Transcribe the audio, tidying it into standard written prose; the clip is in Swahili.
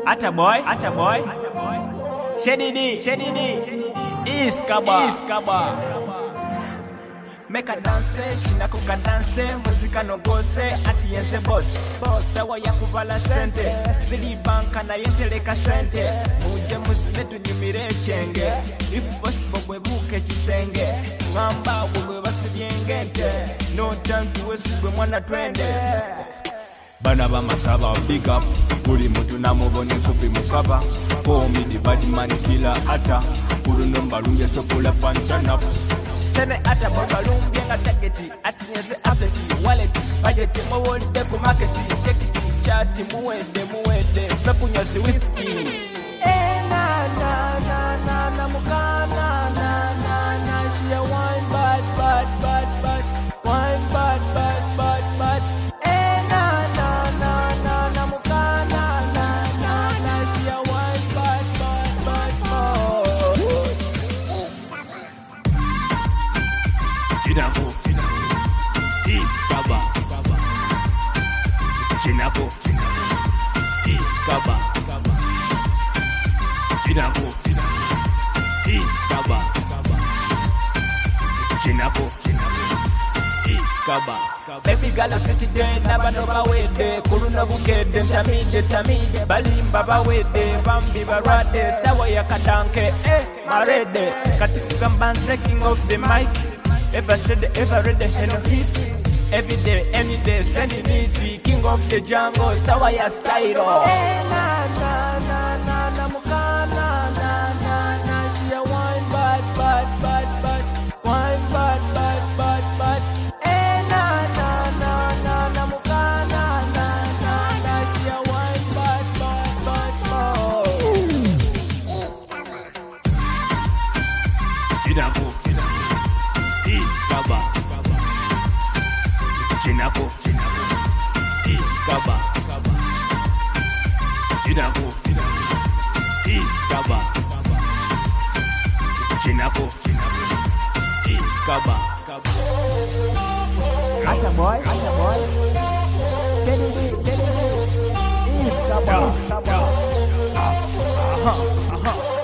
Atta boy. Shedidi. Iskaba. Make a dance, china kuka dance, muzika no gose, ati yenze boss. Sawa ya kuvala sente, zili banka na yenteleka sente. Muje muzimetu nyimire chenge, if possible webuke chisenge. Ngamba wewe basibyengente, no time to waste we mwana twende. Bana ba masaba big up, buli mutu namubone kupi mukaba. Call me the bad man killer Atta, kuru nomba lunge sokola pantana. Sene Atta balumbye nga taketi, ati yenze aseti, wallet, budget, mwode ku marketi, check it, chat, muwede, pepunyosi whiskey. Na mukana, na, she a wine bad, wine bad. Na mukana, na, she a wine bad, oh. Chinako, Iskaba. Baby girl city day, naba no bawede, kuluna bukede, tamide, balimba bawede, bambi barade, sawa ya kadanke, marede, katika mbanze king of the mic, ever said, ever read the hit. Every day, any day, sending it, king of the jungle, sawa ya stylo. Na mukana, na, she a wine bad, wine bad. Na mukana, na, she a wine bad, oh. Iskaba. Chinako, Iskaba. Atta boy. Iskaba.